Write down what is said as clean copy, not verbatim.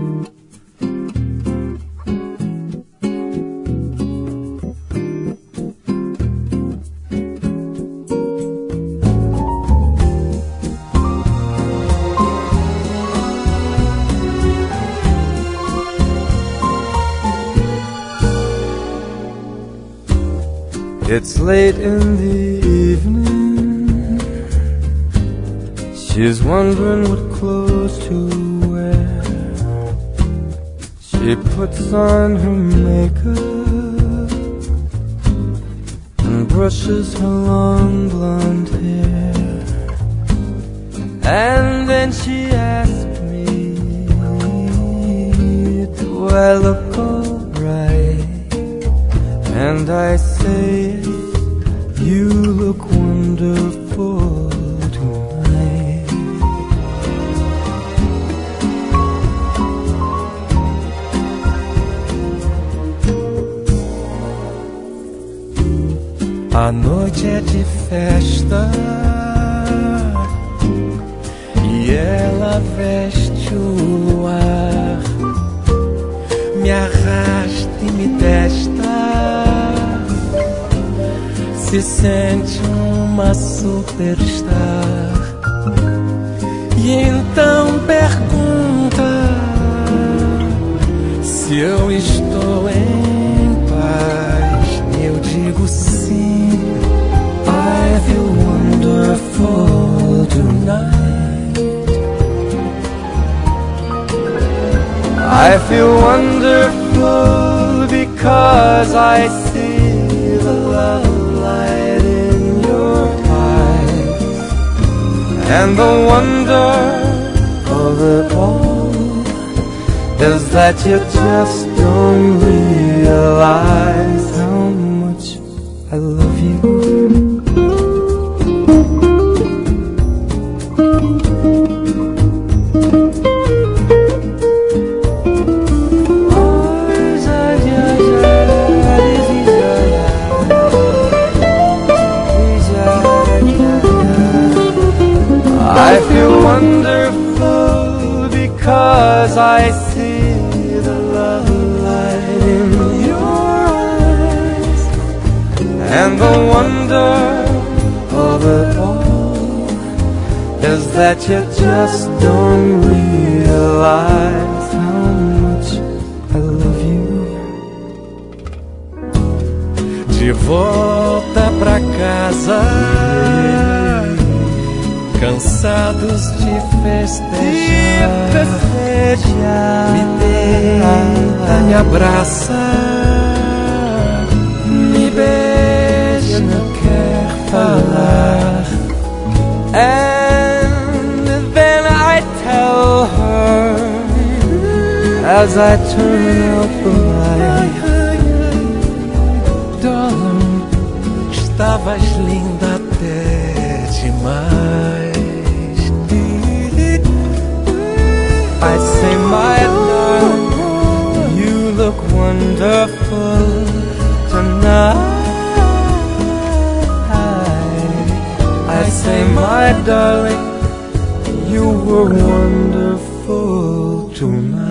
It's late in the evening. She's wondering what clothes to wear. She puts on her makeup and brushes her long blonde hair. And then she asks me, do I look alright? And I say, you look wonderful tonight. A noite é de festa e ela veste o luar, me arrasta e me testa, se sente uma superstar. E então pergunta se eu estou em paz. Eu digo sim. I feel wonderful tonight. I feel wonderful because I see the love light in your eyes. And the wonder of it all is that you just don't realize how much I love you. I feel wonderful because I see the love light in your eyes. And the wonder of it all is that you just don't realize how much I love you. De volta pra casa, cansados de festejar, me deita, me abraça, me beija, não quer falar. And then I tell her as I turn out the light, darling, estavas linda até demais. I say, my darling, you look wonderful tonight. I say, my darling, you were wonderful tonight.